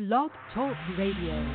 Blog Talk Radio.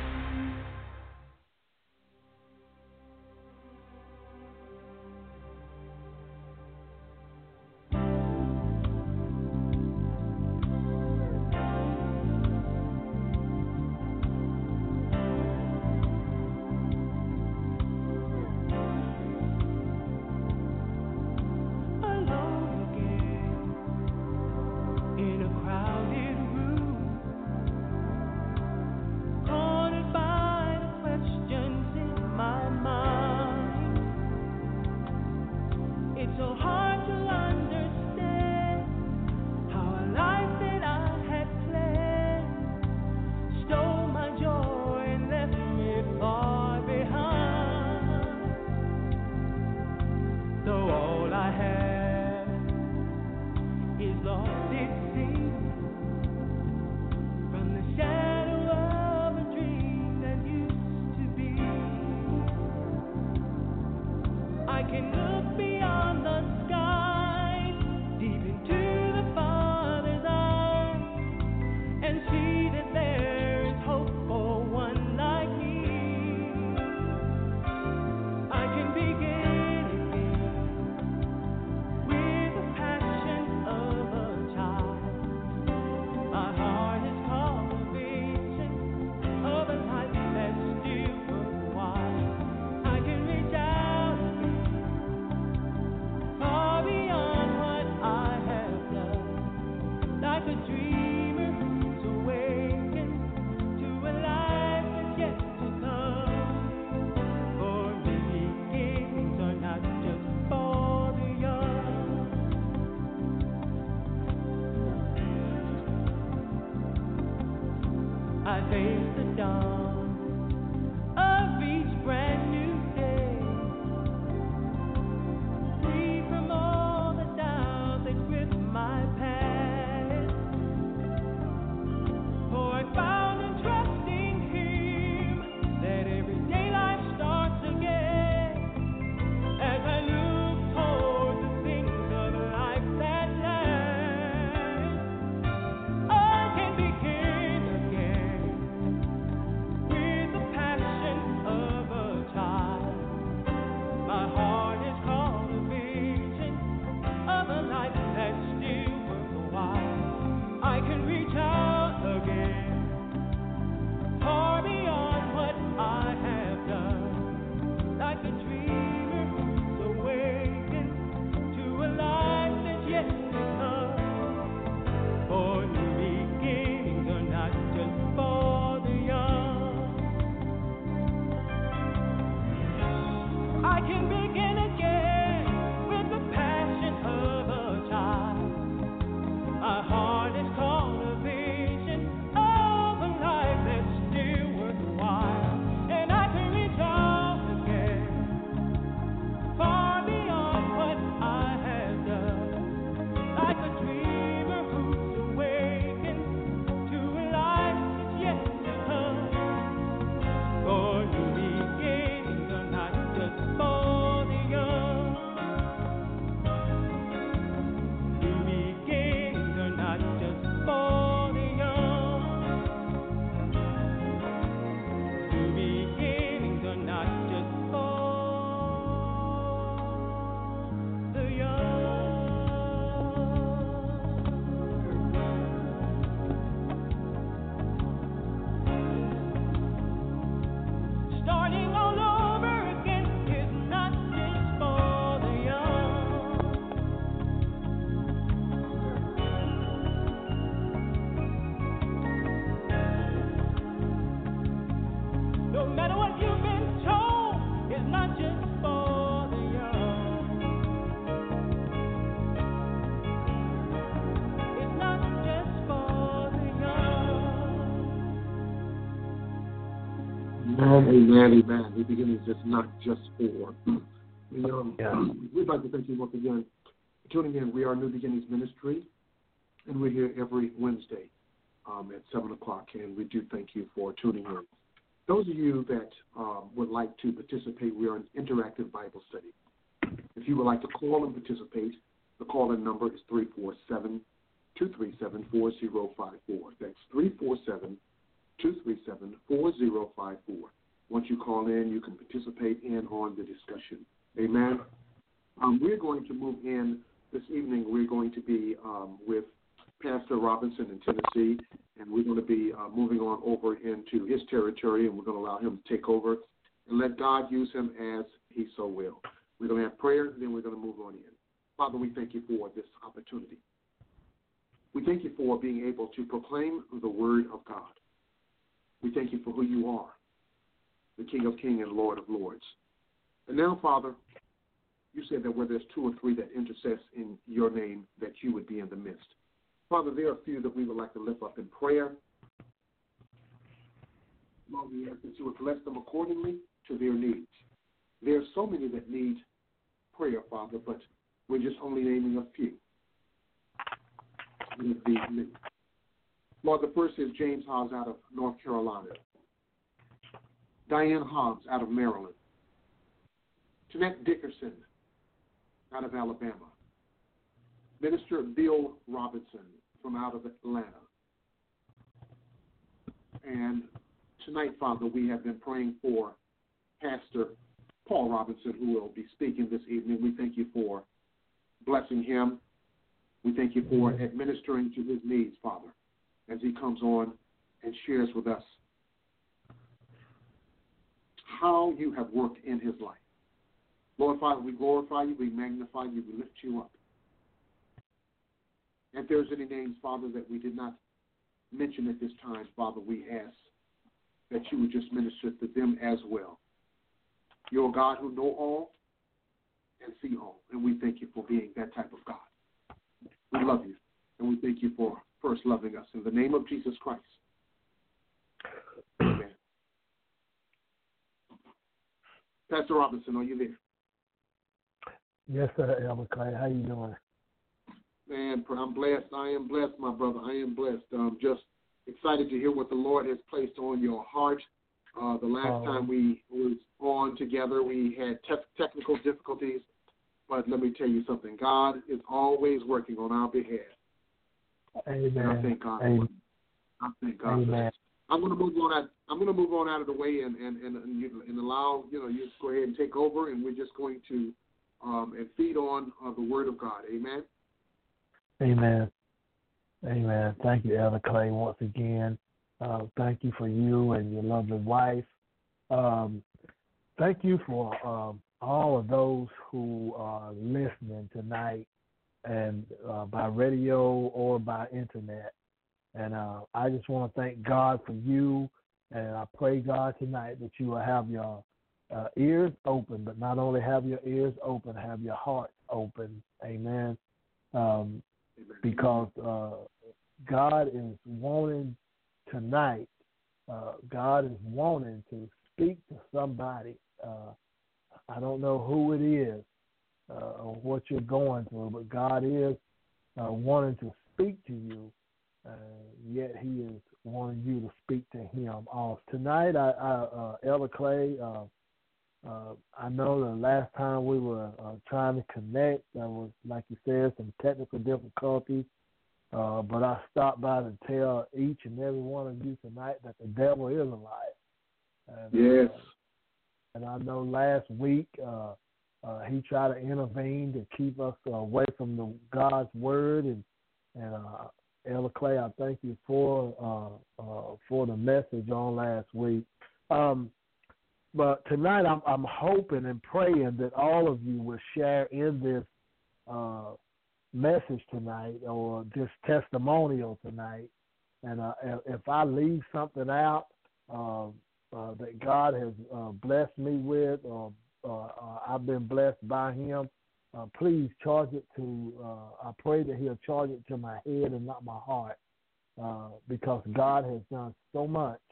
Amen. New beginnings is not just for. We'd like to thank you once again for tuning in. We are New Beginnings Ministry, and we're here every Wednesday at 7 o'clock, and we do thank you for tuning in. Those of you that would like to participate, we are an interactive Bible study. If you would like to call and participate, the call-in number is 347-237-4054. That's 347-237-4054. Once you call in, you can participate in on the discussion. Amen. We're going to move in this evening. We're going to be with Pastor Robinson in Tennessee, and we're going to be moving on over into his territory, and we're going to allow him to take over and let God use him as he so will. We're going to have prayer, and then we're going to move on in. Father, we thank you for this opportunity. We thank you for being able to proclaim the word of God. We thank you for who you are, the King of Kings and Lord of Lords. And now, Father, you said that where there's two or three that intercess in your name, that you would be in the midst. Father, there are a few that we would like to lift up in prayer. Lord, we ask that you would bless them accordingly to their needs. There are so many that need prayer, Father, but we're just only naming a few. Lord, the first is James Hobbs out of North Carolina, Diane Hobbs out of Maryland, Jeanette Dickerson out of Alabama, Minister Bill Robinson from out of Atlanta. And tonight, Father, we have been praying for Pastor Paul Robinson, who will be speaking this evening. We thank you for blessing him. We thank you for administering to his needs, Father, as he comes on and shares with us how you have worked in his life. Lord, Father, we glorify you, we magnify you, we lift you up. If there's any names, Father, that we did not mention at this time, Father, we ask that you would just minister to them as well. You're a God who know all and see all, and we thank you for being that type of God. We love you, and we thank you for first loving us. In the name of Jesus Christ, amen. Pastor Robinson, are you there? Yes, sir, Elder Clay. How you doing? Man, I'm blessed. I am blessed, my brother. I am blessed. I'm just excited to hear what the Lord has placed on your heart. The last time we was on together, we had technical difficulties. But let me tell you something. God is always working on our behalf. Amen. And I thank God for it. I thank God for it. I'm going to move on out. I'm going to move on out of the way and allow you to go ahead and take over, and we're just going to and feed on the Word of God. Amen. Amen. Amen. Thank you, Elder Clay, once again. Thank you for you and your lovely wife. Thank you for all of those who are listening tonight, and by radio or by internet. And I just want to thank God for you, and I pray, God, tonight that you will have your ears open, but not only have your ears open, have your heart open. Amen. Because God is wanting tonight, God is wanting to speak to somebody. I don't know who it is or what you're going through, but God is wanting to speak to you, yet he is wanting you to speak to him. Tonight, Elder Clay, I know the last time we were trying to connect, there was, like you said, some technical difficulties, but I stopped by to tell each and every one of you tonight that the devil is a liar. Yes. And I know last week he tried to intervene to keep us away from God's word, and Elder Clay, I thank you for the message on last week. But tonight I'm hoping and praying that all of you will share in this message tonight, or this testimonial tonight. And if I leave something out that God has blessed me with, or I've been blessed by him, please charge it to, I pray that he'll charge it to my head and not my heart, because God has done so much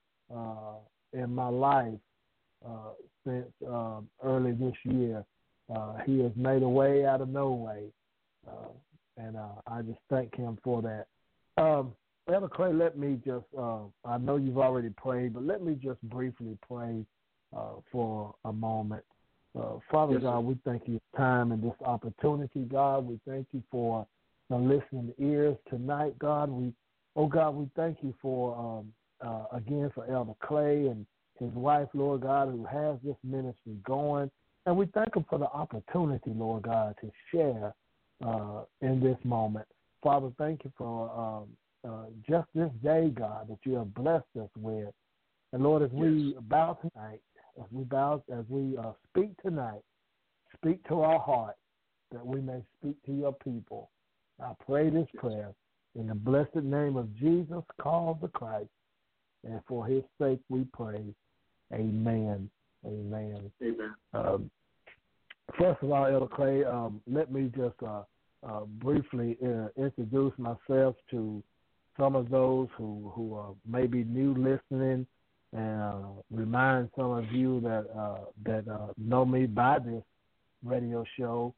in my life since early this year. He has made a way out of no way, and I just thank him for that. Elder Clay, let me just, I know you've already prayed, but let me just briefly pray for a moment. Father, yes, God, we thank you for time and this opportunity, God. We thank you for the listening ears tonight, God. We thank you for again for Elder Clay and his wife, Lord God, who has this ministry going. And we thank him for the opportunity, Lord God, to share in this moment. Father, thank you for just this day, God, that you have blessed us with. And Lord, as we bow tonight, as we speak tonight, speak to our heart that we may speak to your people. I pray this prayer in the blessed name of Jesus, called the Christ, and for his sake we pray. Amen. Amen. Amen. First of all, Elder Clay, let me just briefly introduce myself to some of those who may be new listening, and remind some of you that know me by this radio show.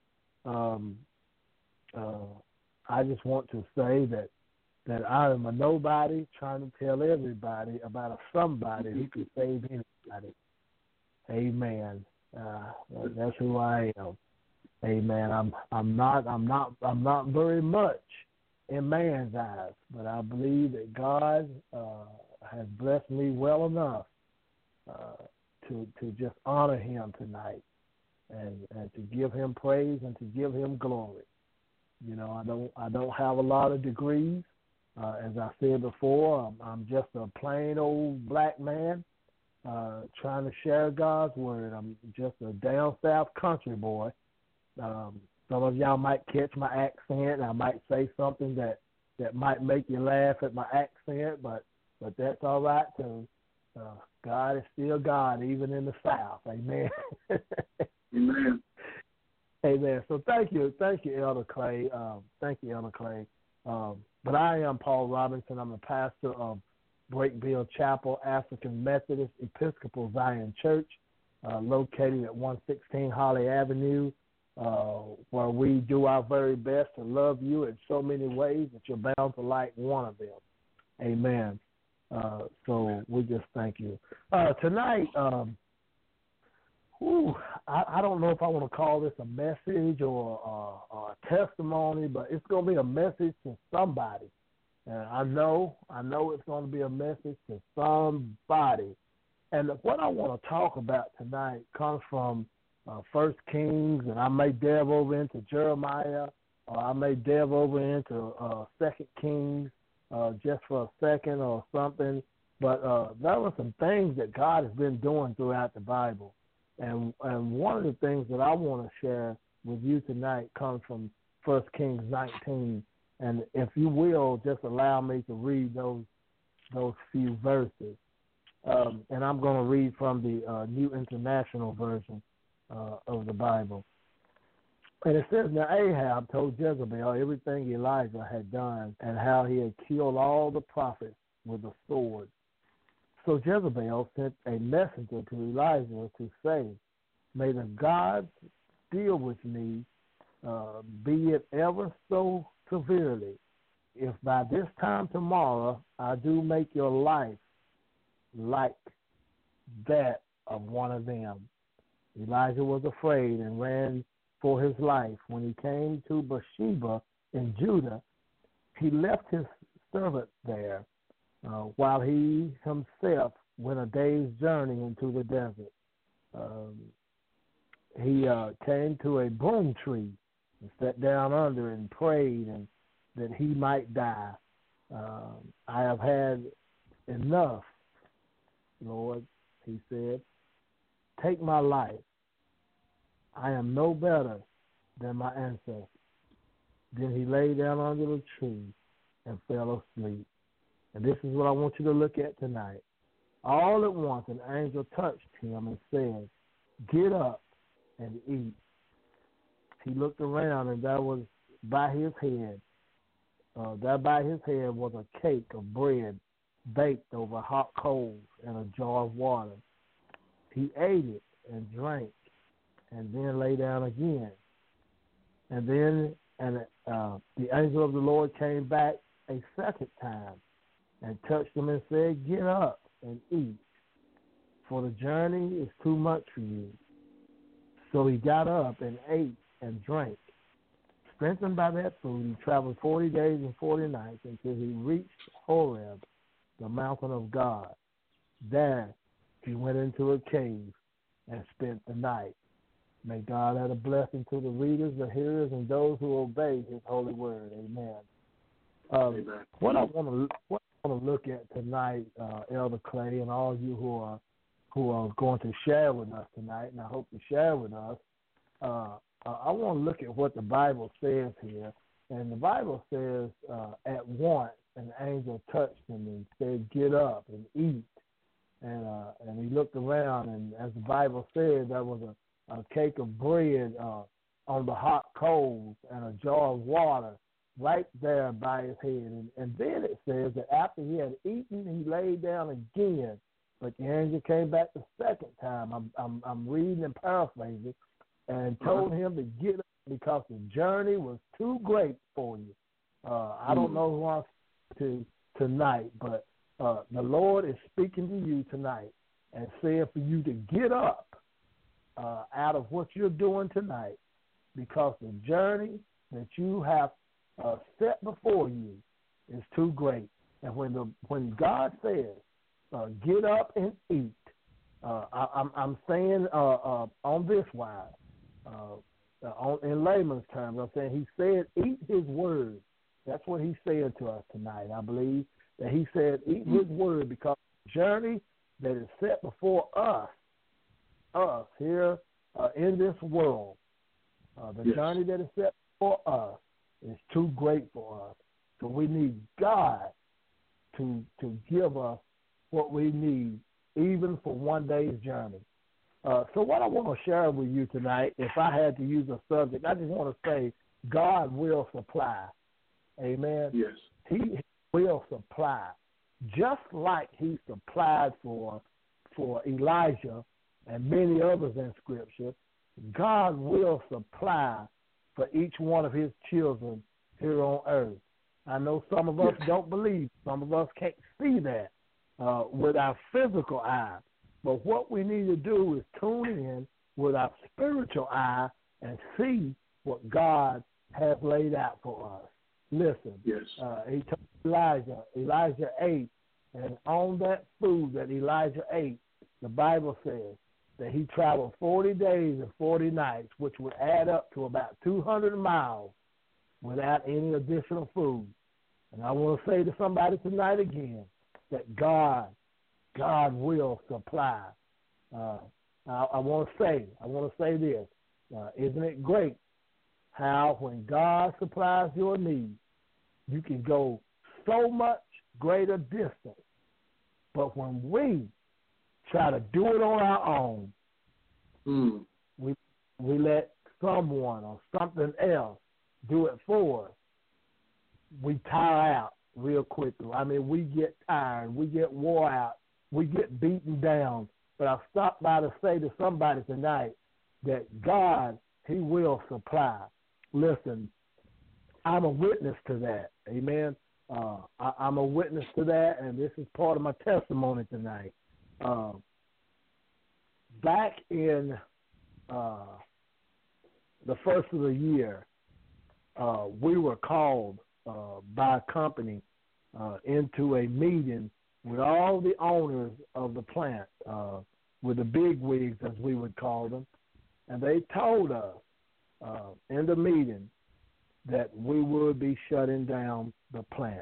I just want to say that I am a nobody trying to tell everybody about a somebody who can save anybody. Amen. That's who I am. Amen. I'm not very much in man's eyes, but I believe that God has blessed me well enough to just honor him tonight and to give him praise and to give him glory. You know, I don't have a lot of degrees. As I said before, I'm just a plain old black man trying to share God's word. I'm just a down south country boy. Some of y'all might catch my accent. I might say something that might make you laugh at my accent, but that's all right too. God is still God, even in the South. Amen. Amen. Amen. So thank you, Elder Clay. Thank you, Elder Clay. But I am Paul Robinson. I'm the pastor of Breakville Chapel African Methodist Episcopal Zion Church, located at 116 Holly Avenue, where we do our very best to love you in so many ways that you're bound to like one of them. Amen. So we just thank you. Tonight, I don't know if I want to call this a message or a testimony, but it's going to be a message to somebody. I know it's going to be a message to somebody. And what I want to talk about tonight comes from 1 Kings, and I may delve over into Jeremiah, or I may delve over into 2 Kings just for a second or something. But there were some things that God has been doing throughout the Bible. And one of the things that I want to share with you tonight comes from 1 Kings 19. And if you will, just allow me to read those few verses. And I'm going to read from the New International Version of the Bible. And it says, now Ahab told Jezebel everything Elijah had done and how he had killed all the prophets with a sword. So Jezebel sent a messenger to Elijah to say, may the gods deal with me, be it ever so severely, if by this time tomorrow I do make your life like that of one of them. Elijah was afraid and ran for his life. When he came to Beersheba in Judah, he left his servant there, while he himself went a day's journey into the desert. He came to a broom tree and sat down under and prayed and that he might die. I have had enough, Lord, he said. Take my life. I am no better than my ancestors. Then he lay down under the tree and fell asleep. And this is what I want you to look at tonight. All at once an angel touched him and said, get up and eat. He looked around, and there was by his head was a cake of bread baked over hot coals and a jar of water. He ate it and drank, and then lay down again. And then the angel of the Lord came back a second time and touched him and said, get up and eat, for the journey is too much for you. So he got up and ate and drank. Strengthened by that food, he traveled 40 days and 40 nights until he reached Horeb, the mountain of God. Then he went into a cave and spent the night. May God add a blessing to the readers, the hearers, and those who obey his holy word. Amen. Amen. What I want to look at tonight, Elder Clay, and all you who are going to share with us tonight, and I hope to share with us, I want to look at what the Bible says here. And the Bible says, at once an angel touched him and said, "Get up and eat." And he looked around, and as the Bible said, there was a cake of bread on the hot coals and a jar of water right there by his head. And then it says that after he had eaten, he laid down again. But the angel came back the second time. I'm reading and paraphrasing, and told him to get up because the journey was too great for you. I don't know who I'm to tonight, but the Lord is speaking to you tonight and saying for you to get up out of what you're doing tonight, because the journey that you have set before you is too great. And when God says, get up and eat, I'm saying on this wise, in layman's terms, I'm saying he said, eat his word. That's what he said to us tonight. I believe that he said, eat his word, because the journey that is set before us here in this world, the journey that is set before us is too great for us. So we need God to give us what we need, even for one day's journey. So what I want to share with you tonight, if I had to use a subject, I just want to say God will supply. Amen? Yes. He will supply. Just like he supplied for Elijah and many others in Scripture, God will supply for each one of his children here on earth. I know some of us don't believe. Some of us can't see that with our physical eye. But what we need to do is tune in with our spiritual eye and see what God has laid out for us. Listen, he told Elijah ate, and on that food that Elijah ate, the Bible says that he traveled 40 days and 40 nights, which would add up to about 200 miles without any additional food. And I want to say to somebody tonight again that God will supply. I want to say this. Isn't it great how when God supplies your needs, you can go so much greater distance. But when we try to do it on our own, we let someone or something else do it for us, we tire out real quickly. I mean, we get tired, we get wore out, we get beaten down. But I've stopped by to say to somebody tonight that God, he will supply. Listen, I'm a witness to that. Amen. I'm a witness to that, and this is part of my testimony tonight. Back in the first of the year, we were called by a company into a meeting with all the owners of the plant, with the big wigs, as we would call them, and they told us in the meeting that we would be shutting down the plant.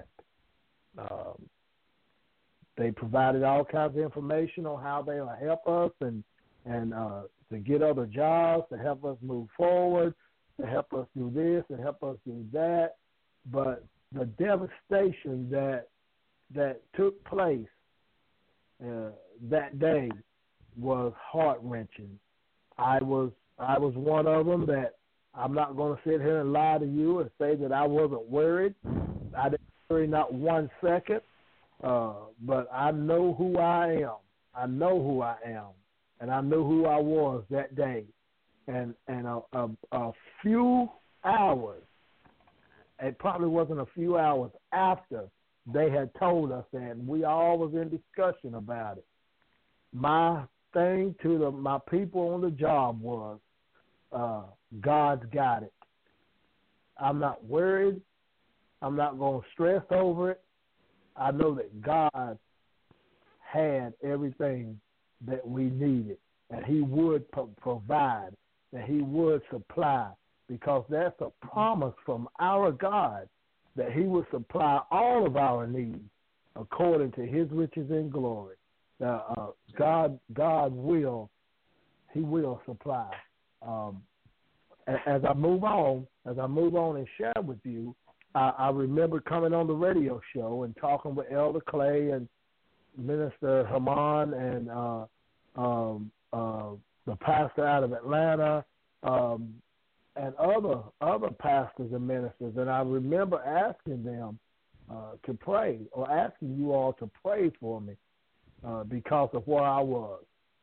They provided all kinds of information on how they will help us and to get other jobs, to help us move forward, to help us do this and help us do that. But the devastation that took place that day was heart-wrenching. I was one of them that I'm not going to sit here and lie to you and say that I wasn't worried. I didn't worry not 1 second, but I know who I am. I know who I am, and I knew who I was that day. And a few hours, it probably wasn't a few hours after they had told us that, and we all was in discussion about it. My thing to my people on the job was, God's got it. I'm not worried. I'm not going to stress over it. I know that God had everything that we needed, and he would provide, that he would supply, because that's a promise from our God that he would supply all of our needs according to his riches and glory. God will supply. As I move on and share with you, I remember coming on the radio show and talking with Elder Clay and Minister Haman and the pastor out of Atlanta and other pastors and ministers, and I remember asking them to pray, or asking you all to pray for me because of where I was.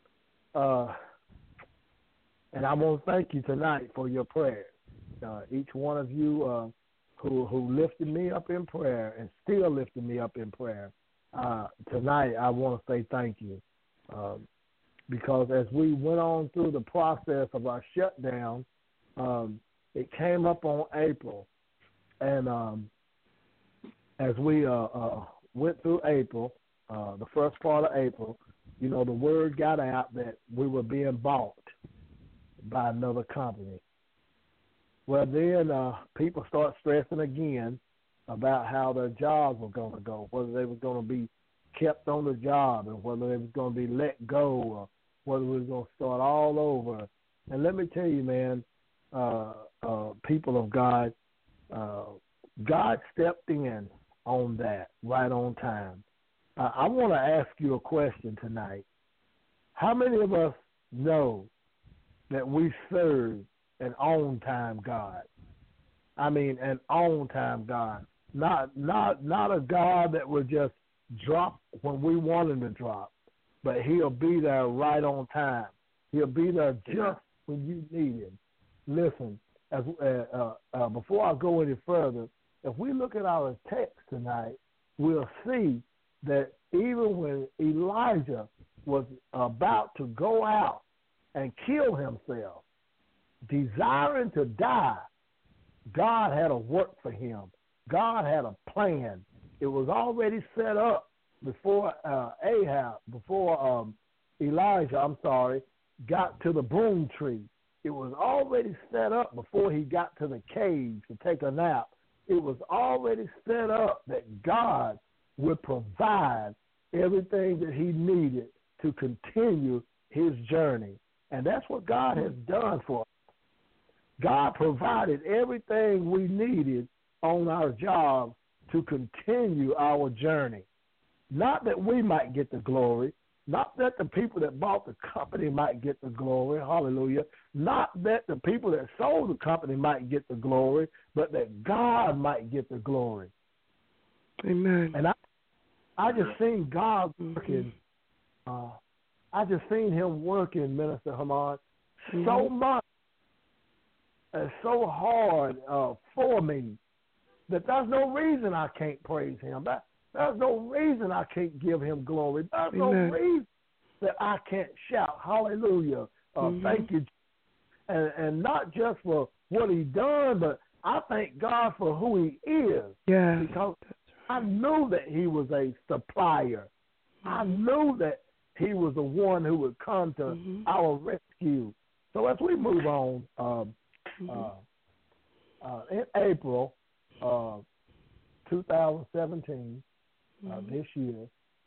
And I want to thank you tonight for your prayers. Each one of you who lifted me up in prayer and still lifting me up in prayer. Tonight I want to say thank you. Because as we went on through the process of our shutdown, it came up on April. And as we went through April, the first part of April, the word got out that we were being bought by another company. Well, then people start stressing again about how their jobs were going to go, whether they were going to be kept on the job and whether they was going to be let go or whether we was going to start all over. And let me tell you, man, people of God, God stepped in on that right on time. I want to ask you a question tonight. How many of us know that we serve an on-time God? I mean, an on-time God. Not a God that will just drop when we want him to drop, but he'll be there right on time. He'll be there just when you need him. Listen, before I go any further, if we look at our text tonight, we'll see that even when Elijah was about to go out and kill himself, desiring to die, God had a work for him. God had a plan. It was already set up before Elijah, got to the broom tree. It was already set up before he got to the cave to take a nap. It was already set up that God would provide everything that he needed to continue his journey. And that's what God has done for us. God provided everything we needed on our job to continue our journey. Not that we might get the glory, not that the people that bought the company might get the glory, hallelujah, not that the people that sold the company might get the glory, but that God might get the glory. Amen. And I just seen God working. I just seen him working, Minister Haman, so much and so hard for me that there's no reason I can't praise him. There's no reason I can't give him glory. There's no reason that I can't shout, hallelujah, thank you. And not just for what he done, but I thank God for who he is. Yeah. Because I knew that he was a supplier. I knew that he was the one who would come to our rescue. So as we move on, in April 2017, this year,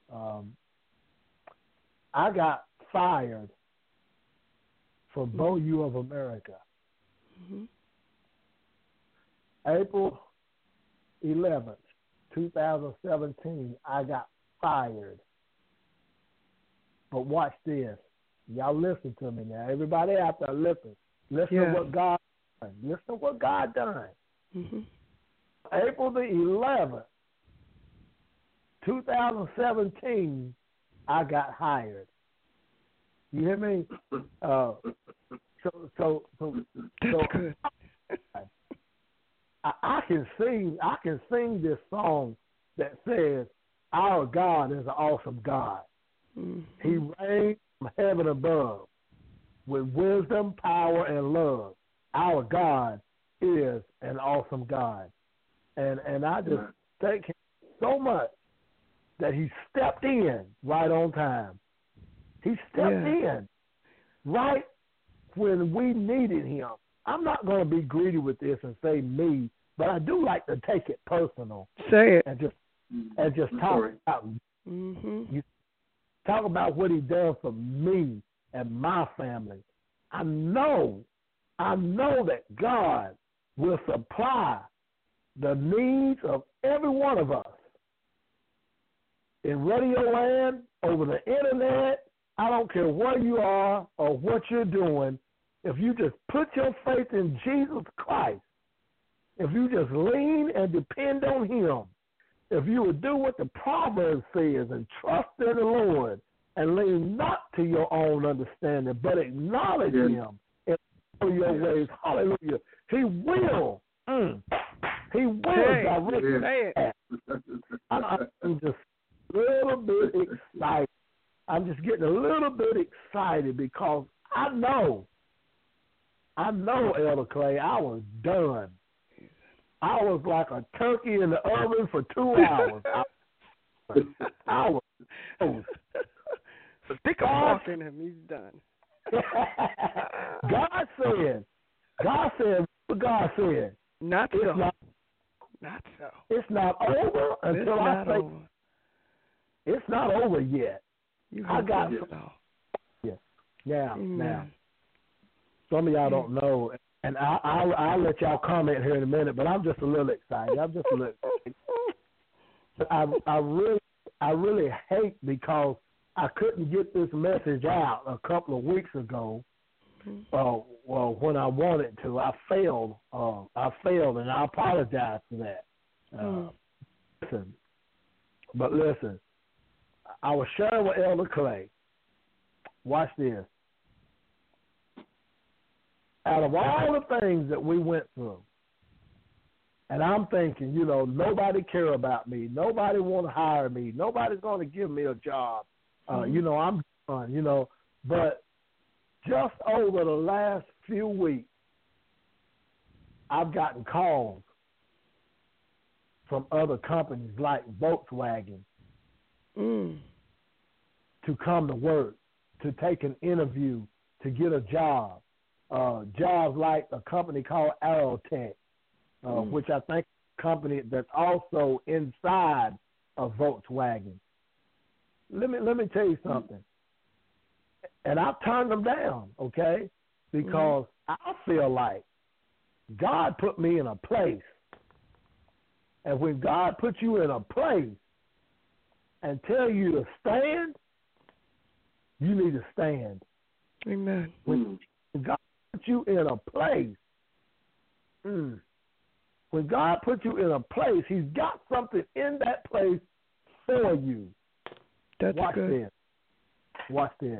I got fired from BOU of America. April 11th, 2017, I got fired. But watch this. Y'all listen to me now. Everybody out there, listen. Listen to what God done. Listen to what God done. April the 11th, 2017, I got hired. You hear me? So good. I can sing this song that says, "Our God is an awesome God. He reigns from heaven above with wisdom, power, and love. Our God is an awesome God." And I just thank him so much that he stepped in right on time. He stepped in right when we needed him. I'm not going to be greedy with this and say me, but I do like to take it personal. Say it. And just talk about you talk about what he done for me and my family. I know that God will supply the needs of every one of us. In Radio Land, over the internet, I don't care where you are or what you're doing, if you just put your faith in Jesus Christ, if you just lean and depend on him, if you would do what the Proverbs says and trust in the Lord and lean not to your own understanding, but acknowledge him in all your ways, hallelujah, he will. He will direct your path. I'm just a little bit excited. I'm just getting a little bit excited because I know, Elder Clay, I was done. I was like a turkey in the oven for 2 hours. I was Stick a fork in him. He's done. God said, not so. It's not over until I say it's not over yet. I got it. Now, some of y'all don't know, and I'll let y'all comment here in a minute, but I'm just a little excited. I really hate because I couldn't get this message out a couple of weeks ago. Well, when I wanted to, I failed, and I apologize for that. Listen, I was sharing with Elder Clay. Watch this. Out of all the things that we went through, and I'm thinking, nobody care about me. Nobody want to hire me. Nobody's going to give me a job. I'm done, But just over the last few weeks, I've gotten calls from other companies like Volkswagen to come to work, to take an interview, to get a job. Jobs like a company called Aerotech, which I think is a company that's also inside of Volkswagen. Let me tell you something. And I've turned them down, okay? Because I feel like God put me in a place. And when God puts you in a place and tell you to stand, you need to stand. Amen. When God puts you in a place, when God puts you in a place, he's got something in that place for you. That's good. Watch this.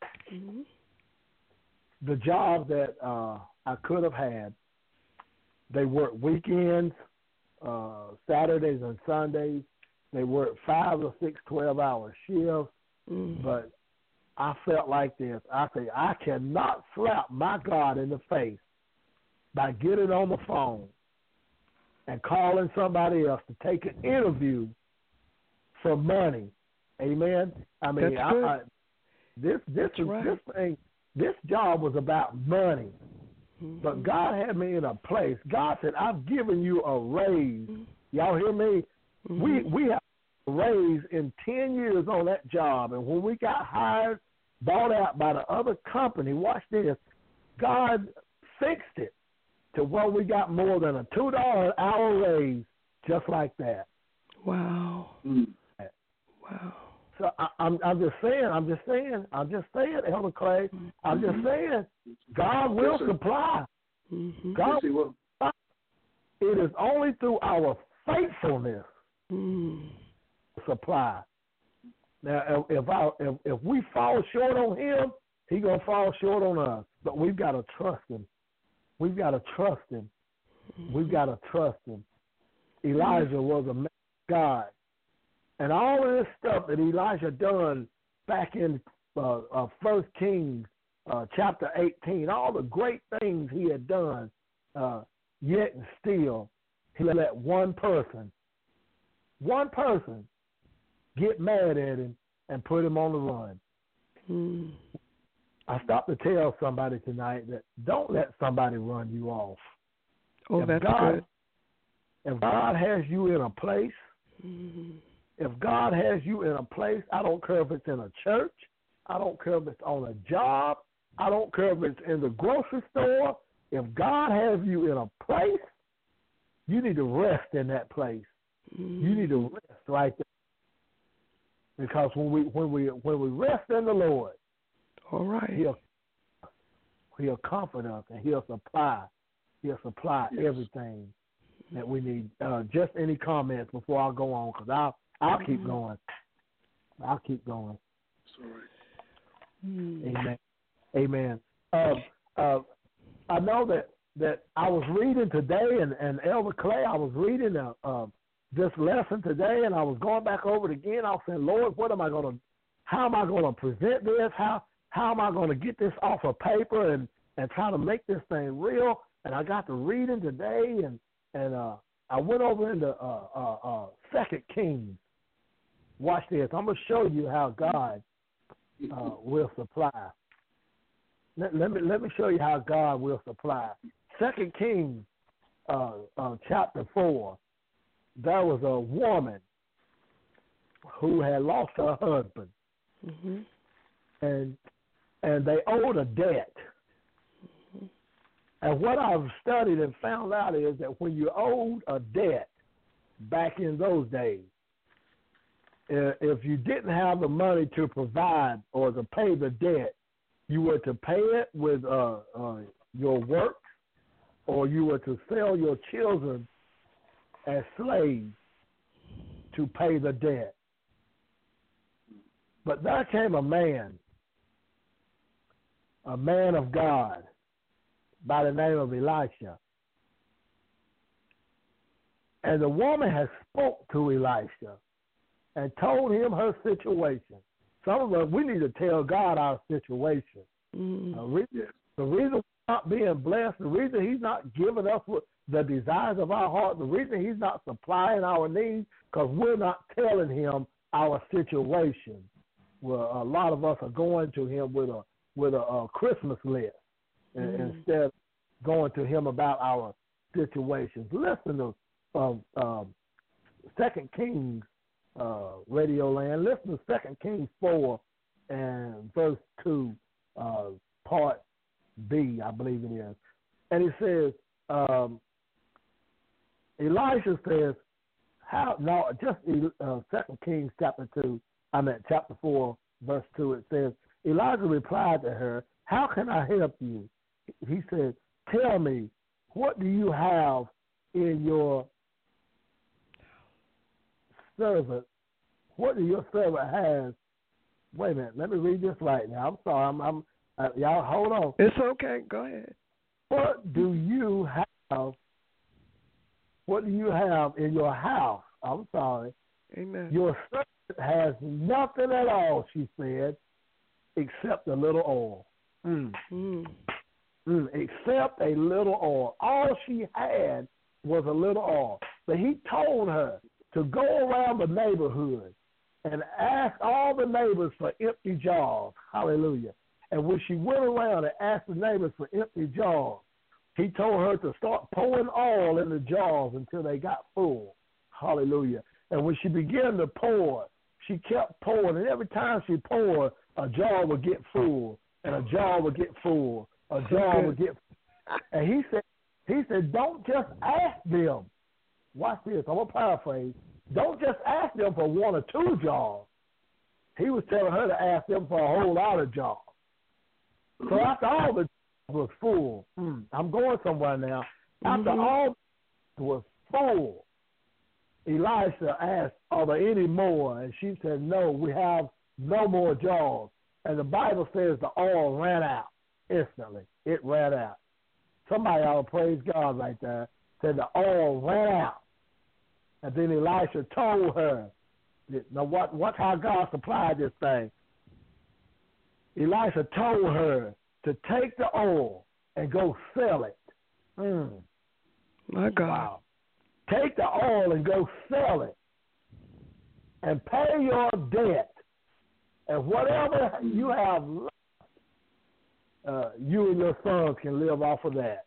The job that I could have had, they work weekends, Saturdays and Sundays. They work 5 or 6 12-hour shifts. But I felt like this. I say, I cannot slap my God in the face by getting on the phone and calling somebody else to take an interview for money. Amen. I mean, this job was about money, but God had me in a place. God said, "I've given you a raise." Y'all hear me? We have a raise in 10 years on that job, and when we got hired, bought out by the other company, watch this. God fixed it to where we got more than a $2 an hour raise, just like that. Wow. Wow. So I'm just saying, Elder Clay. I'm just saying, God will supply. God will supply. It is only through our faithfulness supply. Now, if we fall short on him, he's gonna fall short on us. But we've got to trust him. We've got to trust him. We've got to trust him. Elijah was a man of God. And all of this stuff that Elijah done back in 1 Kings chapter 18, all the great things he had done, yet and still, he let one person get mad at him, and put him on the run. I stopped to tell somebody tonight that don't let somebody run you off. Oh, that's good. If God has you in a place, if God has you in a place, I don't care if it's in a church, I don't care if it's on a job, I don't care if it's in the grocery store. If God has you in a place, you need to rest in that place. You need to rest right there. Because when we rest in the Lord, all right, He'll comfort us and He'll supply everything that we need. Just any comments before I go on, because I'll keep going. I'll keep going. Amen. Amen. I know that I was reading today, and Elder Clay, I was reading this lesson today, and I was going back over it again. I was saying, Lord, how am I going to present this? How am I going to get this off of paper and try to make this thing real? And I got to reading today, and I went over into 2 Kings. Watch this. I'm going to show you how God will supply. Let me show you how God will supply. 2 Kings chapter 4. There was a woman who had lost her husband, and they owed a debt. And what I've studied and found out is that when you owed a debt back in those days, if you didn't have the money to provide or to pay the debt, you were to pay it with your work, or you were to sell your children as slaves to pay the debt. But there came a man of God by the name of Elisha. And the woman has spoke to Elisha and told him her situation. Some of us, we need to tell God our situation. The reason we're not being blessed, the reason He's not giving us the desires of our heart, the reason He's not supplying our needs, because we're not telling Him our situation. Well, a lot of us are going to Him with a Christmas list instead of going to Him about our situations. Listen to 2 Kings, Radio Land. Listen to 2 Kings 4 and verse 2, part B, I believe it is. And it says, Elisha says, 2 Kings chapter 4, verse 2, it says, Elijah replied to her, how can I help you? He said, tell me, what do you have in your servant? What do your servant have? Wait a minute, let me read this right now. I'm sorry, y'all hold on. It's okay, go ahead. What do you have? What do you have in your house? I'm sorry. Amen. Your servant has nothing at all, she said, except a little oil. Except a little oil. All she had was a little oil. But he told her to go around the neighborhood and ask all the neighbors for empty jars. Hallelujah. And when she went around and asked the neighbors for empty jars, he told her to start pouring oil in the jars until they got full. Hallelujah. And when she began to pour, she kept pouring. And every time she poured, a jar would get full, and a jar would get full, a jar would get full. And he said, don't just ask them. Watch this. I'm going to paraphrase. Don't just ask them for 1 or 2 jars. He was telling her to ask them for a whole lot of jars. So after all the jars was full, I'm going somewhere now. After all was full, Elisha asked, are there any more? And she said, no, we have no more jars. And the Bible says the oil ran out instantly. It ran out. Somebody ought to praise God right there. Said the oil ran out. And then Elisha told her, now watch how God supplied this thing. Elisha told her to take the oil and go sell it. My God. Wow. Take the oil and go sell it. and pay your debt. And whatever you have left, you and your sons can live off of that.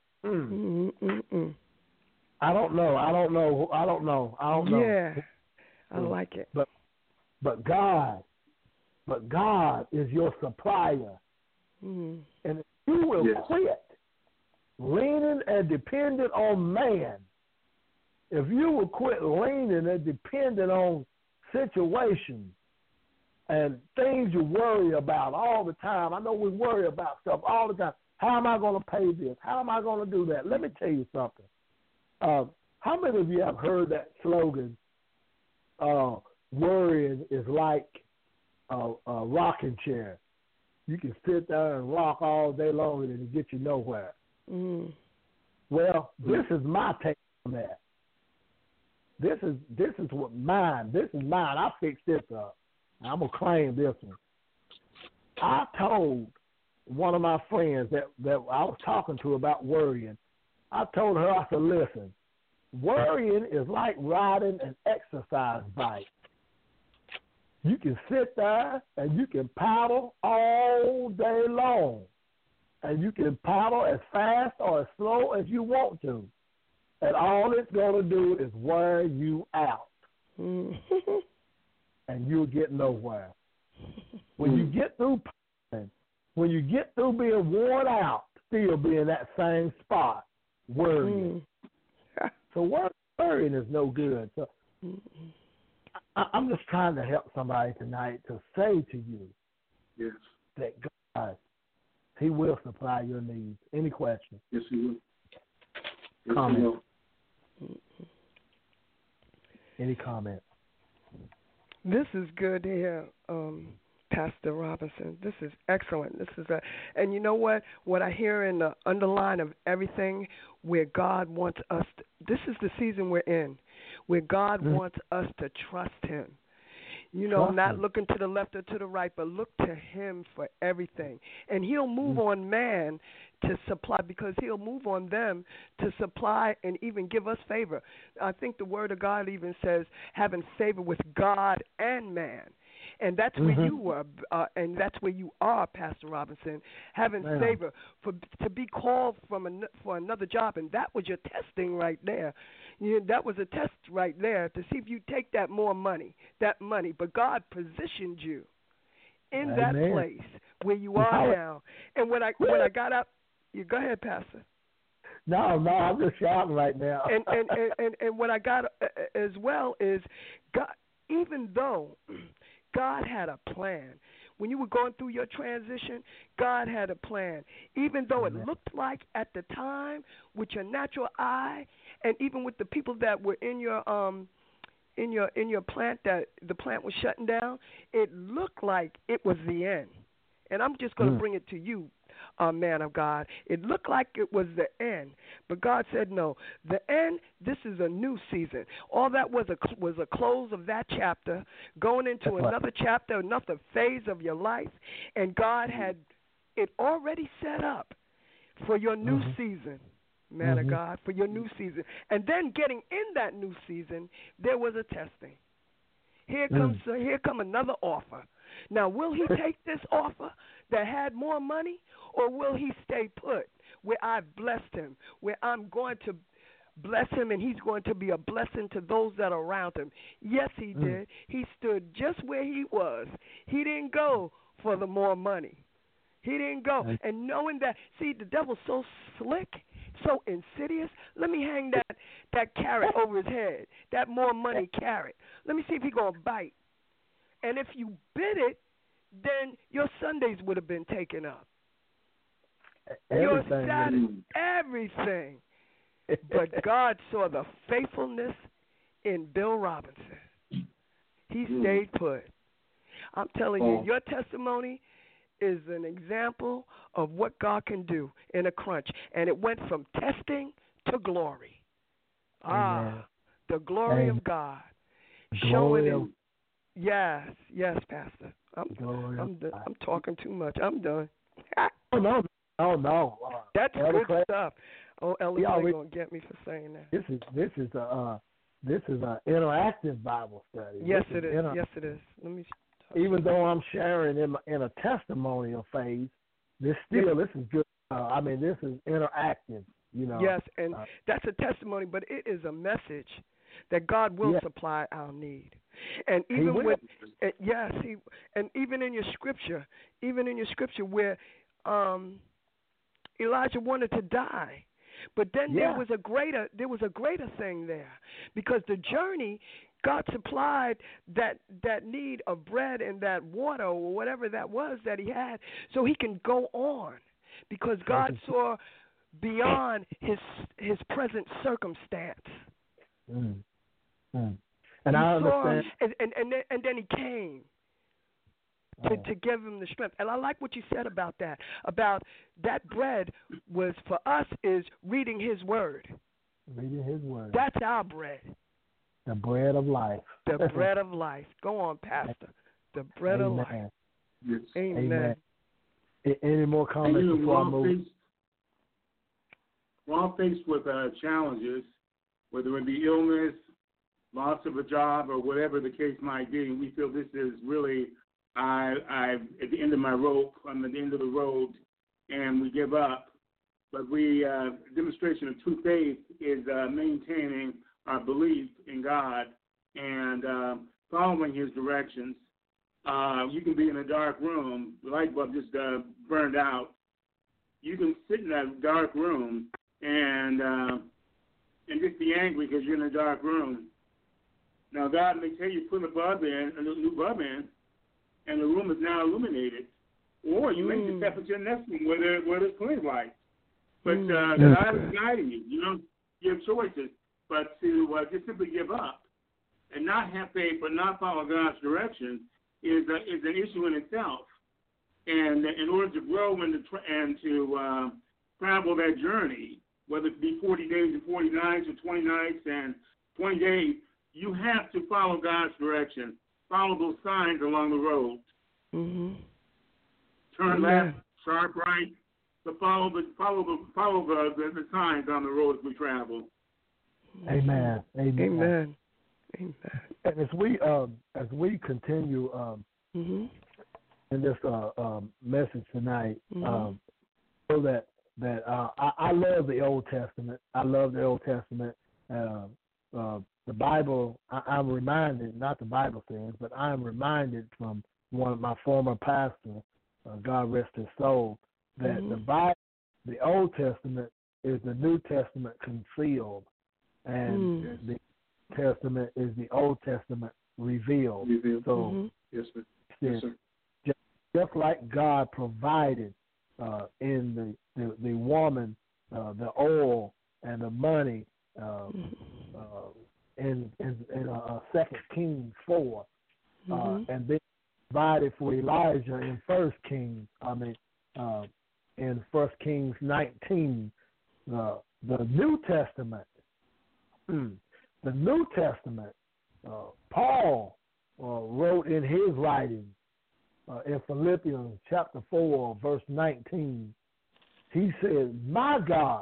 I don't know. Yeah, I like it. But God is your supplier. And if you will quit leaning and depending on man, if you will quit leaning and depending on situations and things you worry about all the time. I know we worry about stuff all the time. How am I going to pay this? How am I going to do that? Let me tell you something. How many of you have heard that slogan, worrying is like a rocking chair? You can sit there and rock all day long and it get you nowhere. Well, this is my take on that. This is what mine. This is mine. I fixed this up. I'm going to claim this one. I told one of my friends that I was talking to about worrying. I told her, I said, listen, worrying is like riding an exercise bike. You can sit there and you can paddle all day long. And you can paddle as fast or as slow as you want to. And all it's going to do is wear you out. And you'll get nowhere. When you get through paddling, when you get through being worn out, still be in that same spot, worrying. So worrying is no good. So I'm just trying to help somebody tonight to say to you that God, He will supply your needs. Any questions? Yes, He will. Yes, comments? He will. Any comments? This is good to hear, Pastor Robinson. This is excellent. And you know what? What I hear in the underline of everything, where God wants us to, this is the season we're in, where God wants us to trust Him. You know, not looking to the left or to the right, but look to Him for everything. And He'll move on man to supply, because He'll move on them to supply and even give us favor. I think the Word of God even says having favor with God and man. And that's where you were, and that's where you are, Pastor Robinson, having favor to be called for another job, and that was your testing right there. That was a test right there to see if you take that money. But God positioned you in that place where you are now. And when I got up, you go ahead, Pastor. No, I'm just shouting right now. and what I got as well is God, even though God had a plan. When you were going through your transition, God had a plan. Even though it looked like at the time with your natural eye, and even with the people that were in your plant, that the plant was shutting down, it looked like it was the end. And I'm just going to bring it to you, man of God. It looked like it was the end, but God said no. The end. This is a new season. All that was a close of that chapter, going into another chapter, another phase of your life, and God had it already set up for your new season, man of God, for your new season. And then getting in that new season, there was a testing. Here come another offer. Now, will he take this offer that had more money, or will he stay put where I've blessed him, where I'm going to bless him and he's going to be a blessing to those that are around him? Yes, he did. He stood just where he was. He didn't go for the more money. He didn't go. And knowing that, see, the devil's so slick, so insidious. Let me hang that carrot over his head, that more money carrot. Let me see if he's going to bite. And if you bid it, then your Sundays would have been taken up. Your Saturday, everything. But God saw the faithfulness in Bill Robinson. He stayed put. I'm telling you, your testimony is an example of what God can do in a crunch. And it went from testing to glory. The glory of God. Showing him. Yes, Pastor. I'm talking too much. I'm done. No. That's good stuff. Oh, Ellie, you're going to get me for saying that. This is this is an interactive Bible study. Yes, it is. Yes, it is. Let me. Even though I'm sharing in a testimonial phase, this is good. This is interactive. Yes, and that's a testimony, but it is a message that God will supply our need. And even even in your scripture, where Elijah wanted to die, but then there was a greater thing there, because the journey, God supplied that need of bread and that water or whatever that was that he had, so he can go on, because God saw beyond his present circumstance. And I understand. And then he came to give him the strength. And I like what you said about that bread was for us is reading his word. Reading his word. That's our bread. The bread of life. The bread of life. Go on, Pastor. The bread of life. Yes. Amen. Any more comments before I move? We're all faced with challenges, whether it be illness, loss of a job, or whatever the case might be. We feel this is really, I'm at the end of my rope. I'm at the end of the road, and we give up. But demonstration of true faith is maintaining our belief in God and following his directions. You can be in a dark room, the light bulb just burned out. You can sit in that dark room and just be angry because you're in a dark room. Now God may tell you to put a new bulb in, and the room is now illuminated. Or you may just step into your next room where there's plenty of light. But God is guiding you. You have choices. But to just simply give up and not have faith but not follow God's direction is an issue in itself. And in order to grow and to travel that journey, whether it be 40 days and 40 nights or 20 nights and 20 days, you have to follow God's direction. Follow those signs along the road. Mm-hmm. Turn left, sharp right. So follow the signs on the road as we travel. Amen. Amen. And as we continue in this message tonight, so that I love the Old Testament. I love the Old Testament. The Bible. I'm reminded, not the Bible says, but I'm reminded from one of my former pastors, God rest his soul, that the Bible, the Old Testament, is the New Testament concealed. And the Testament is the Old Testament revealed. So, yes, sir. Yes, sir. Just like God provided in the woman, the oil and the money in 2 Kings 4, and then provided for Elijah in 1 Kings. In 1 Kings 19, the New Testament. The New Testament, Paul wrote in his writings in Philippians chapter 4, verse 19, he said, my God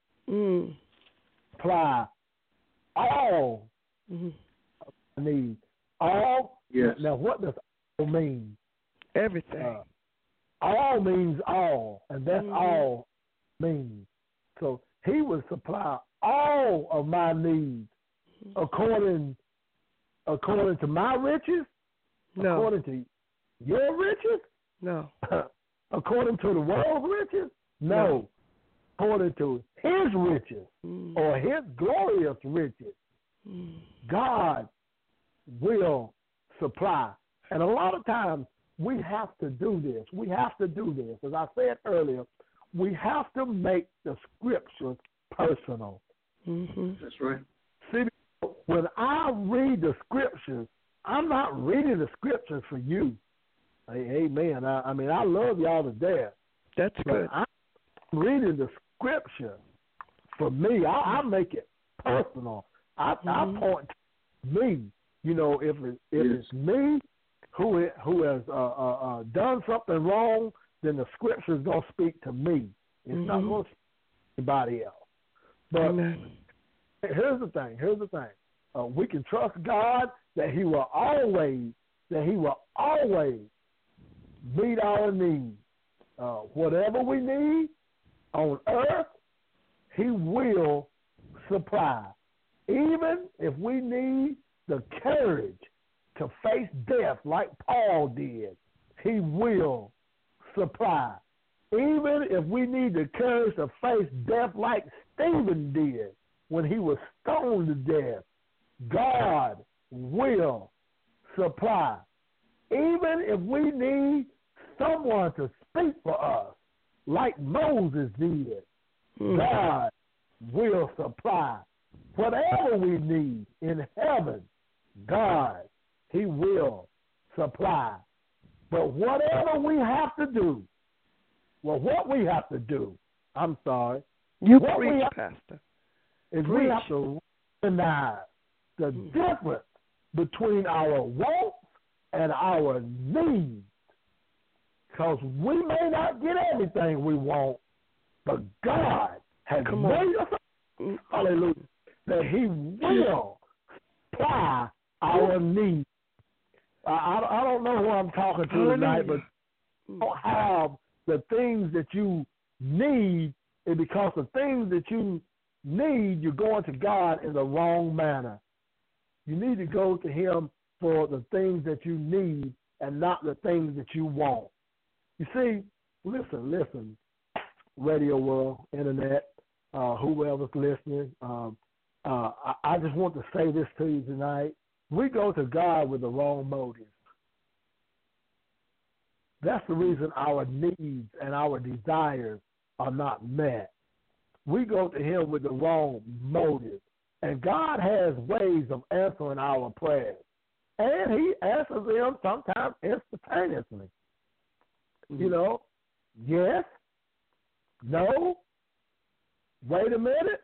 supply all needs. All? Yes. Now, what does all mean? Everything. All means all, and that's all means. So he will supply all of my needs according to my riches? No. According to your riches? No. According to the world's riches? No. According to his riches or his glorious riches, God will supply. And a lot of times we have to do this. We have to do this. As I said earlier, we have to make the scriptures personal. That's right. See, when I read the scriptures, I'm not reading the scriptures for you. Amen. I love y'all to death. That's good. I'm reading the scripture for me. I make it personal. I point to me. If it's me who has done something wrong, then the scripture is going to speak to me. It's not going to speak to anybody else. But here's the thing. we can trust God that He will always meet our needs. Whatever we need on earth, He will supply. Even if we need the courage to face death like Paul did, He will supply. Even if we need the courage to face death like Stephen did when he was stoned to death, God will supply. Even if we need someone to speak for us like Moses did, God will supply. Whatever we need in heaven, God, He will supply. But whatever we have to do, what we have to do, You preach, Pastor. We have to recognize the difference between our wants and our needs. Because we may not get everything we want, but God has made us, hallelujah, that He will supply our needs. I don't know who I'm talking to tonight, but you don't have the things that you need, and because the things that you need, you're going to God in the wrong manner. You need to go to Him for the things that you need and not the things that you want. You see, listen, radio world, internet, whoever's listening, I just want to say this to you tonight. We go to God with the wrong motives. That's the reason our needs and our desires are not met. We go to Him with the wrong motive. And God has ways of answering our prayers. And He answers them sometimes instantaneously. You know, yes, no, wait a minute.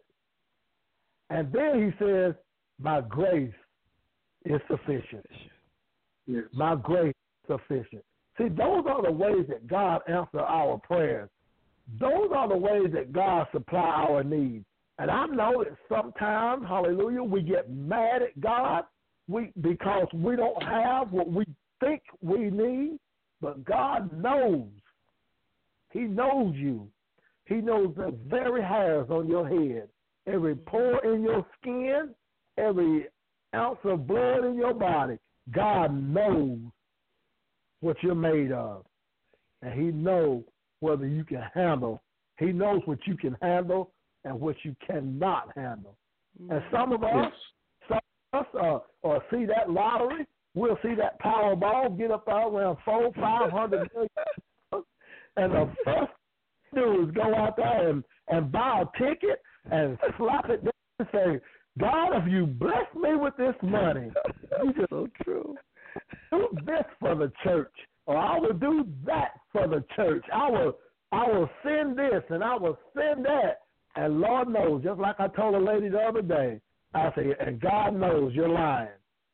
And then He says, my grace is sufficient. Yes. My grace is sufficient. See, those are the ways that God answers our prayers. Those are the ways that God supplies our needs. And I know that sometimes, hallelujah, we get mad at God because we don't have what we think we need. But God knows. He knows you. He knows the very hairs on your head, every pore in your skin, every ounce of blood in your body. God knows what you're made of. And He knows whether you can handle. He knows what you can handle and what you cannot handle. And some of us, or see that lottery, we'll see that Powerball get up there around $400-500 million. And the first thing to do is go out there and buy a ticket and slap it down and say, God, if you bless me with this money, you just so true. Do this for the church, or I will do that for the church. I will send this and I will send that. And Lord knows, just like I told a lady the other day, I say, and God knows you're lying.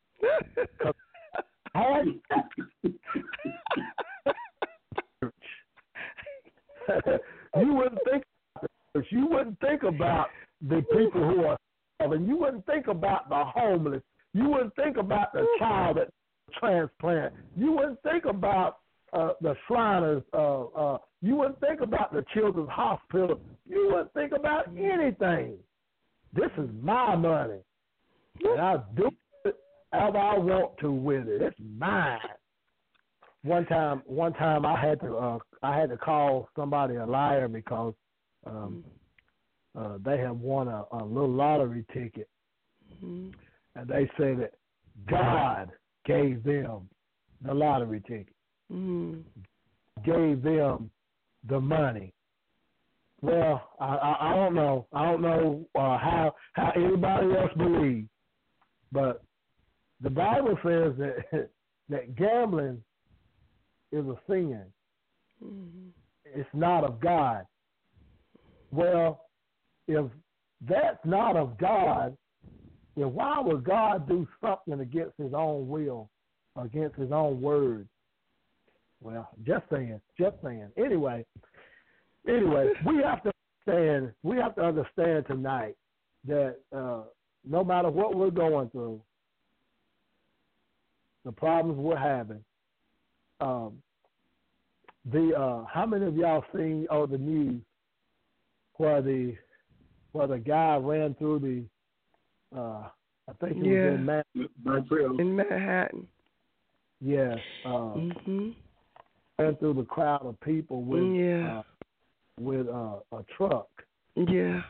You wouldn't think about the church. You wouldn't think about the people who are starving. You wouldn't think about the homeless. You wouldn't think about the child that transplant. You wouldn't think about the Shriners. You wouldn't think about the Children's Hospital. You wouldn't think about anything. This is my money, and I do it as I want to with it. It's mine. One time, I had to call somebody a liar because they had won a little lottery ticket, and they said that God gave them the lottery ticket, gave them the money. Well, I don't know. I don't know how anybody else believes, but the Bible says that gambling is a sin. It's not of God. Well, if that's not of God, then why would God do something against His own will, against His own word? Well, just saying. Anyway, we have to understand tonight that no matter what we're going through, the problems we're having. How many of y'all seen on the news where the guy ran through the I think it was in Manhattan. Yes. Ran through the crowd of people with a truck. Yeah.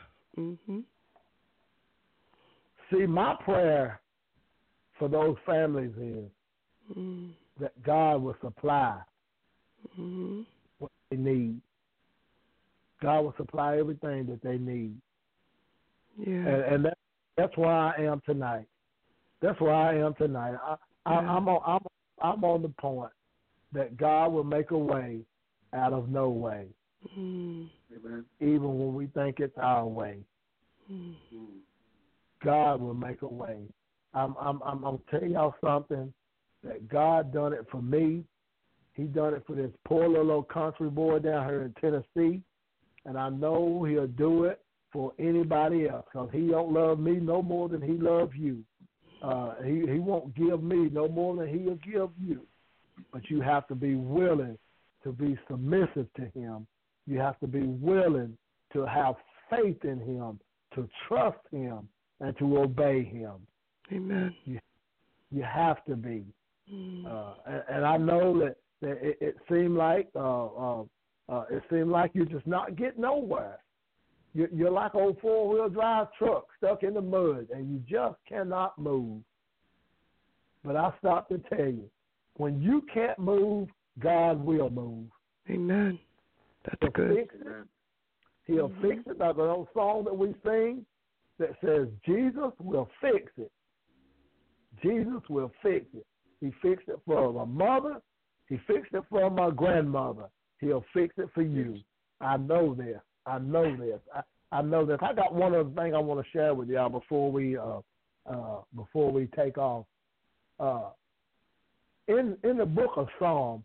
See, my prayer for those families is that God will supply what they need. God will supply everything that they need. Yeah. And that's where I am tonight. That's where I am tonight. I'm on the point that God will make a way out of no way. Amen. Even when we think it's our way. God will make a way. I'm gonna tell y'all something, that God done it for me. He done it for this poor little old country boy down here in Tennessee, and I know He'll do it for anybody else, because He don't love me no more than He loves you. He won't give me no more than He'll give you. But you have to be willing to be submissive to Him. You have to be willing to have faith in Him, to trust Him, and to obey Him. Amen. You have to be. And I know that it seemed like you're just not getting nowhere. You're like old 4-wheel drive truck stuck in the mud, and you just cannot move. But I stop to tell you, when you can't move, God will move. Amen. That's He'll good. fix it. He'll fix it. Like an old song that we sing that says, Jesus will fix it. Jesus will fix it. He fixed it for my mother. He fixed it for my grandmother. He'll fix it for you. I know this. I know this. I know this. I got one other thing I want to share with y'all before we take off. In the book of Psalm,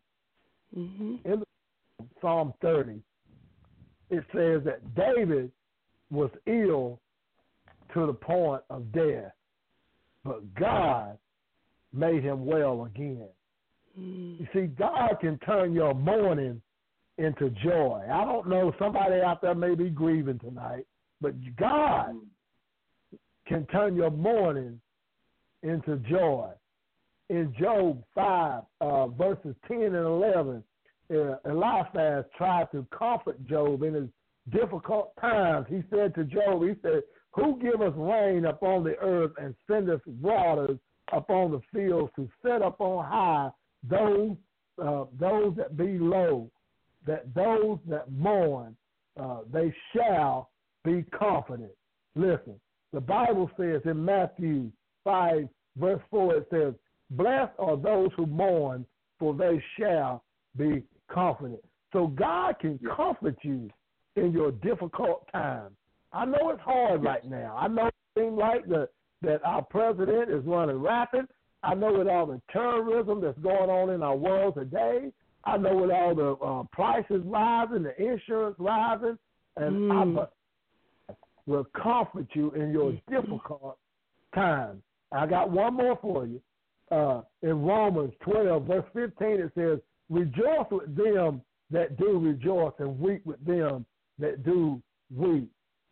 in Psalm 30, it says that David was ill to the point of death, but God made him well again. You see, God can turn your mourning into joy. I don't know, somebody out there may be grieving tonight, but God can turn your mourning into joy. In Job 5, verses 10 and 11, Eliphaz tried to comfort Job in his difficult times. He said to Job, who giveth rain upon the earth and sendeth waters upon the fields, to set up on high those that be low, that those that mourn, they shall be comforted. Listen, the Bible says in Matthew 5, verse 4, it says, blessed are those who mourn, for they shall be comforted. So God can comfort you in your difficult times. I know it's hard right now. I know it seems like that our president is running rapid. I know with all the terrorism that's going on in our world today. I know with all the prices rising, the insurance rising, and I will comfort you in your difficult times. I got one more for you. In Romans 12, verse 15, it says, rejoice with them that do rejoice and weep with them that do weep.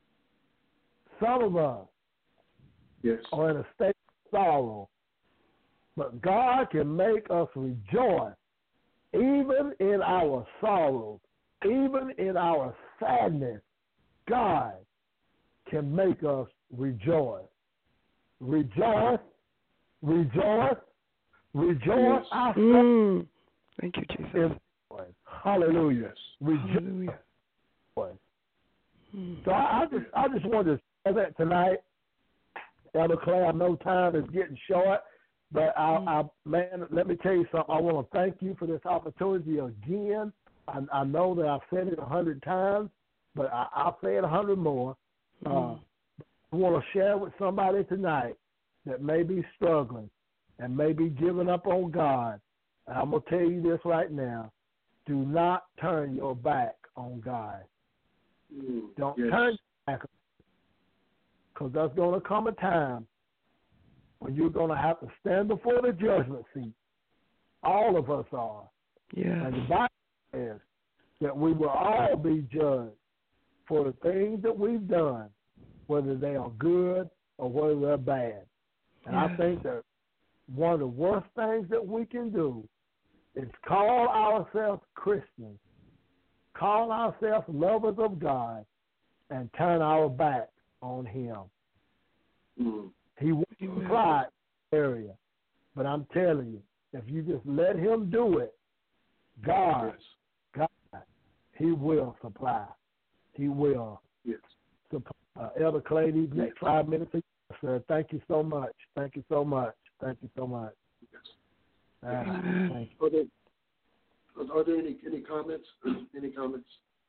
Some of us are in a state of sorrow, but God can make us rejoice even in our sorrows, even in our sadness. God can make us rejoice. Rejoice, rejoice, rejoice. I say, thank you, Jesus. Hallelujah. Hallelujah. So I just wanted to say that tonight. Elder Clay, I know time is getting short, but man, let me tell you something. I want to thank you for this opportunity again. I know that I've said it 100 times, but I'll say it 100 more. I want to share with somebody tonight that may be struggling and may be giving up on God. And I'm going to tell you this right now. Do not turn your back on God. Don't turn your back on, because there's going to come a time when you're going to have to stand before the judgment seat. All of us are. Yeah. And the Bible says that we will all be judged for the things that we've done, whether they are good or whether they're bad. And I think that one of the worst things that we can do is call ourselves Christians, call ourselves lovers of God, and turn our back on Him. Mm. He will supply the area, but I'm telling you, if you just let Him do it, God, He will supply. He will supply. Elder Clay, these next 5 minutes, sir. Thank you so much. Thank you so much. Thank you so much. Thank you. Are there any comments? Any comments?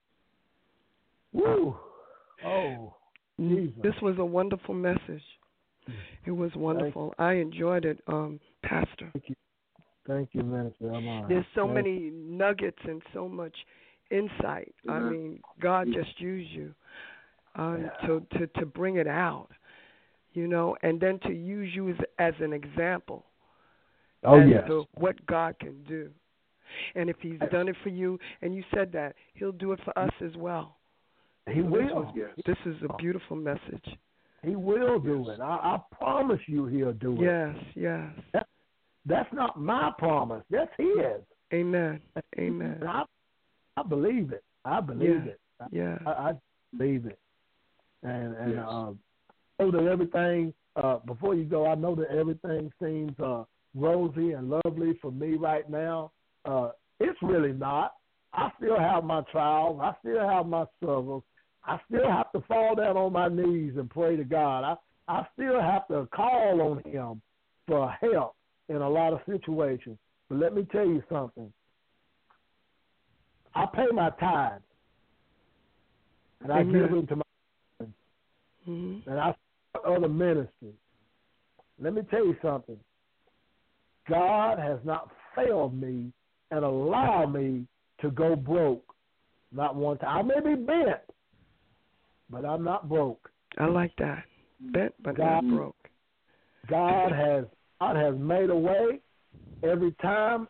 Woo! Oh, Jesus. This was a wonderful message. It was wonderful. I enjoyed it, Pastor. Thank you, Minister. There's so many nuggets and so much insight. I mean, God just used you to bring it out, you know, and then to use you as an example to what God can do. And if He's done it for you, and you said that, He'll do it for us as well. He will. This is a beautiful message. He will do it. I promise you He'll do it. Yes. That's not my promise. That's His. Amen. Amen. I believe it. I believe it. Yeah. I believe it. And I know that everything, before you go, I know that everything seems rosy and lovely for me right now. It's really not. I still have my trials. I still have my struggles. I still have to fall down on my knees and pray to God. I still have to call on Him for help in a lot of situations. But let me tell you something. I pay my tithes, and I give them to my friends, and I support other ministries. Let me tell you something. God has not failed me and allowed me to go broke. Not one time. I may be bent, but I'm not broke. I like that. Bent, but not broke. God has made a way every time,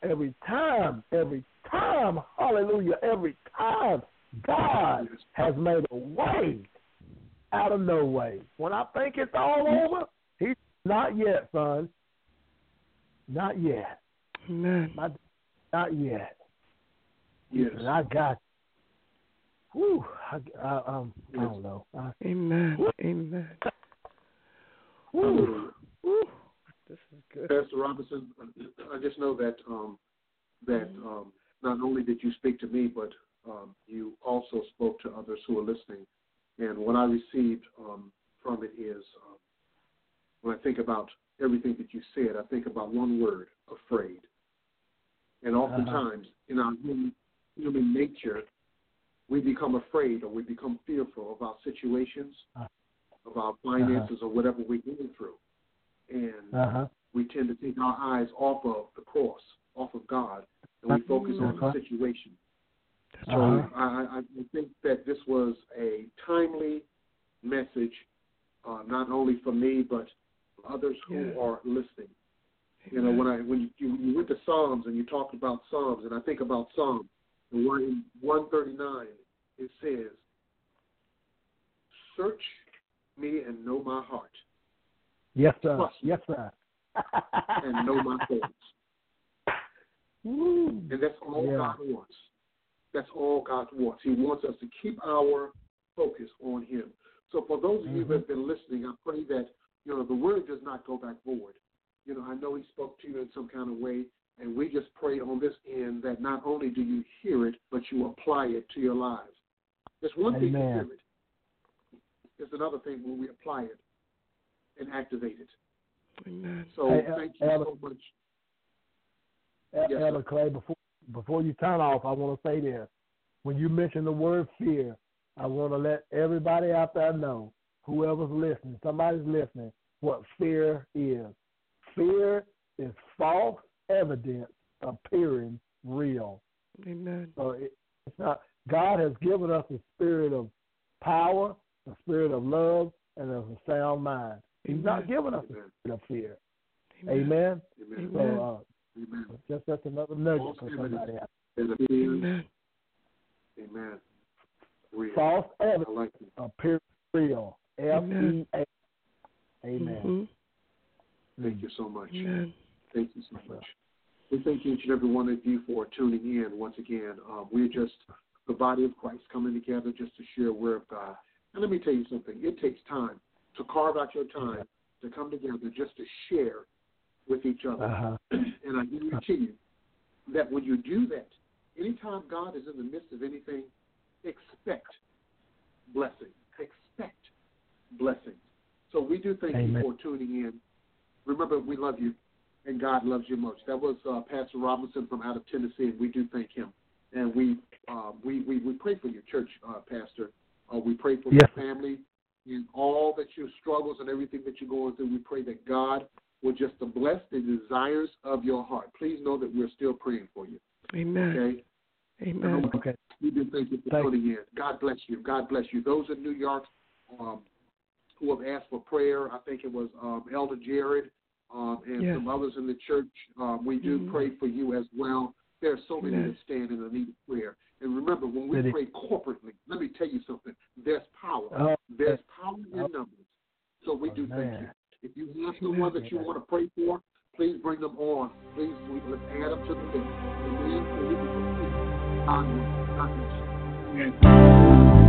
hallelujah, every time God has made a way out of no way. When I think it's all over, He's not yet, son. Not yet. Amen. Not yet. Yes. And I got you. I don't know. Amen. Amen. This is good. Pastor Robinson, I just know that not only did you speak to me, but you also spoke to others who are listening. And what I received from it is, when I think about everything that you said, I think about one word: afraid. And oftentimes, in our human nature, we become afraid or we become fearful of our situations, of our finances, or whatever we're going through. And we tend to take our eyes off of the cross, off of God, and we focus on the situation. So I think that this was a timely message, not only for me, but for others who are listening. You know, when you went to Psalms and you talked about Psalms, and I think about Psalm, in 139, it says, "Search me and know my heart." Yes, sir. Yes, sir. And know my thoughts. And that's all God wants. That's all God wants. He wants us to keep our focus on Him. So for those of you who have been listening, I pray that, you know, the word does not go back void. You know, I know He spoke to you in some kind of way, and we just pray on this end that not only do you hear it, but you apply it to your lives. It's one thing to hear it. It's another thing when we apply it and activate it. Amen. So thank you so much. Elder Clay, before you turn off, I want to say this. When you mention the word fear, I want to let everybody out there know, whoever's listening, somebody's listening, what fear is. Fear is false evidence appearing real. Amen. So it's not. God has given us a spirit of power, a spirit of love, and of a sound mind. He's not giving us a spirit of fear. Amen. Amen. So, Amen. just that's another nugget for somebody else. Amen. Amen. Real. False evidence I like it. appears real. FEA. Amen. Mm-hmm. Thank you so much. Amen. Thank you so much. We thank each and every one of you for tuning in once again. We're just the body of Christ coming together just to share the word of God. And let me tell you something. It takes time to carve out your time to come together just to share with each other. And I guarantee you that when you do that, anytime God is in the midst of anything, expect blessing. Expect blessings. So we do thank you for tuning in. Remember, we love you, and God loves you most. That was Pastor Robinson from out of Tennessee, and we do thank him. And we pray for your church, Pastor. We pray for your family and all that your struggles and everything that you're going through. We pray that God will just bless the desires of your heart. Please know that we're still praying for you. Amen. Okay? Amen. Okay. We do thank you for tuning in. God bless you. God bless you. Those in New York who have asked for prayer, I think it was Elder Jared and some others in the church, we do pray for you as well. There are so many that stand in the need of prayer. And remember, when we pray corporately, let me tell you something. There's power. There's power in numbers. So we do thank you. If you have someone that you want to pray for, please bring them on. Please, let's add them to the list. Amen. So we can God bless you.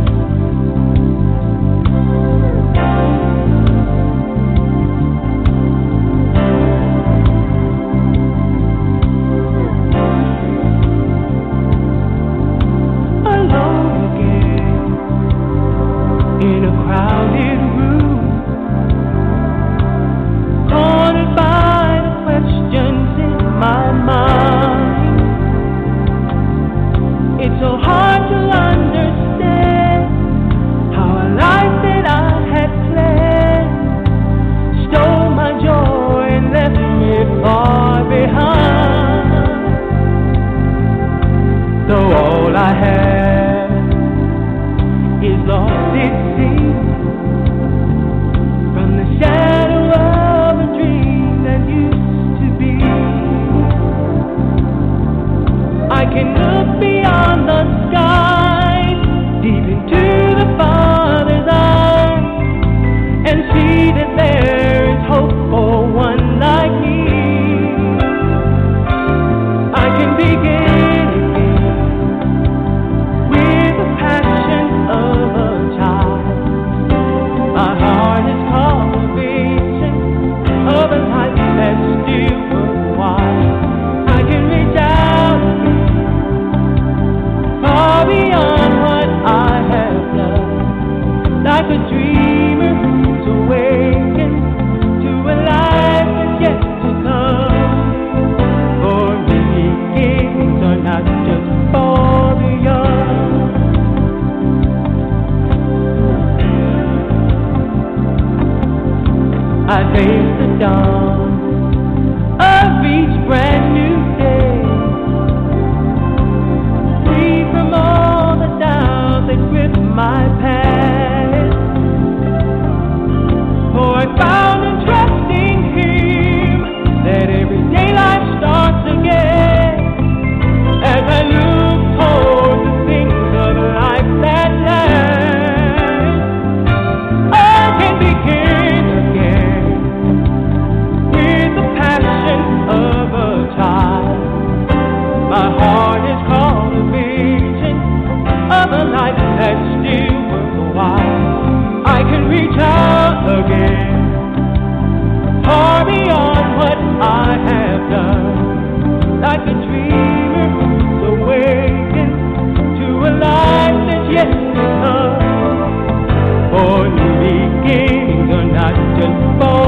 For new beginnings are not just for